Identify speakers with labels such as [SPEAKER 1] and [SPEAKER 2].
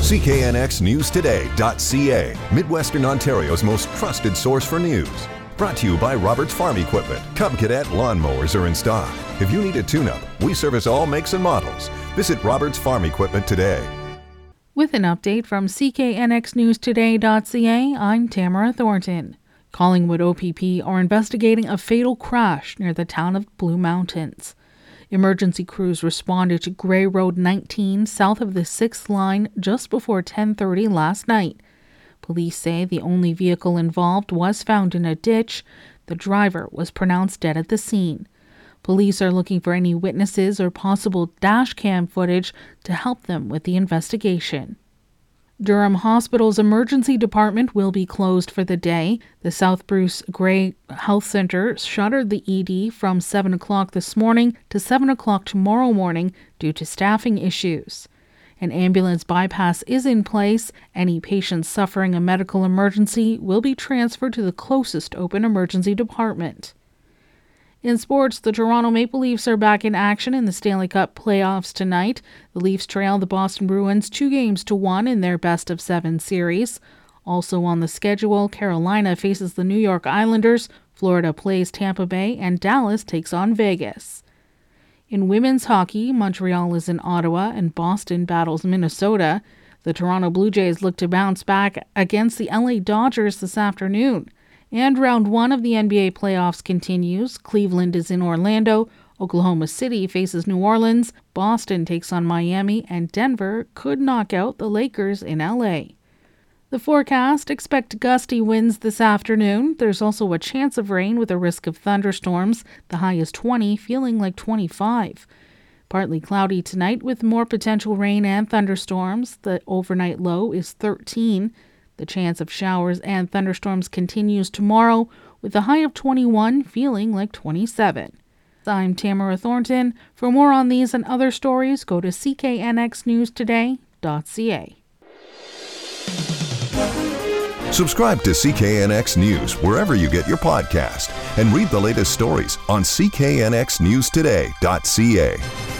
[SPEAKER 1] CKNXNewsToday.ca, Midwestern Ontario's most trusted source for news. Brought to you by Roberts Farm Equipment. Cub Cadet lawnmowers are in stock. If you need a tune-up, we service all makes and models. Visit Roberts Farm Equipment today.
[SPEAKER 2] With an update from CKNXNewsToday.ca, I'm Tamara Thornton. Collingwood OPP are investigating a fatal crash near the town of Blue Mountains. Emergency crews responded to Grey Road 19 south of the 6th line just before 10:30 last night. Police say the only vehicle involved was found in a ditch. The driver was pronounced dead at the scene. Police are looking for any witnesses or possible dash cam footage to help them with the investigation. Durham Hospital's emergency department will be closed for the day. The South Bruce Grey Health Centre shuttered the ED from 7 o'clock this morning to 7 o'clock tomorrow morning due to staffing issues. An ambulance bypass is in place. Any patients suffering a medical emergency will be transferred to the closest open emergency department. In sports, the Toronto Maple Leafs are back in action in the Stanley Cup playoffs tonight. The Leafs trail the Boston Bruins 2-1 in their best-of-7 series. Also on the schedule, Carolina faces the New York Islanders, Florida plays Tampa Bay, and Dallas takes on Vegas. In women's hockey, Montreal is in Ottawa and Boston battles Minnesota. The Toronto Blue Jays look to bounce back against the LA Dodgers this afternoon. And round 1 of the NBA playoffs continues. Cleveland is in Orlando, Oklahoma City faces New Orleans, Boston takes on Miami, and Denver could knock out the Lakers in LA. The forecast: expect gusty winds this afternoon. There's also a chance of rain with a risk of thunderstorms. The high is 20, feeling like 25. Partly cloudy tonight with more potential rain and thunderstorms. The overnight low is 13. The chance of showers and thunderstorms continues tomorrow with a high of 21, feeling like 27. I'm Tamara Thornton. For more on these and other stories, go to CKNXNewsToday.ca.
[SPEAKER 1] Subscribe to CKNX News wherever you get your podcast and read the latest stories on CKNXNewsToday.ca.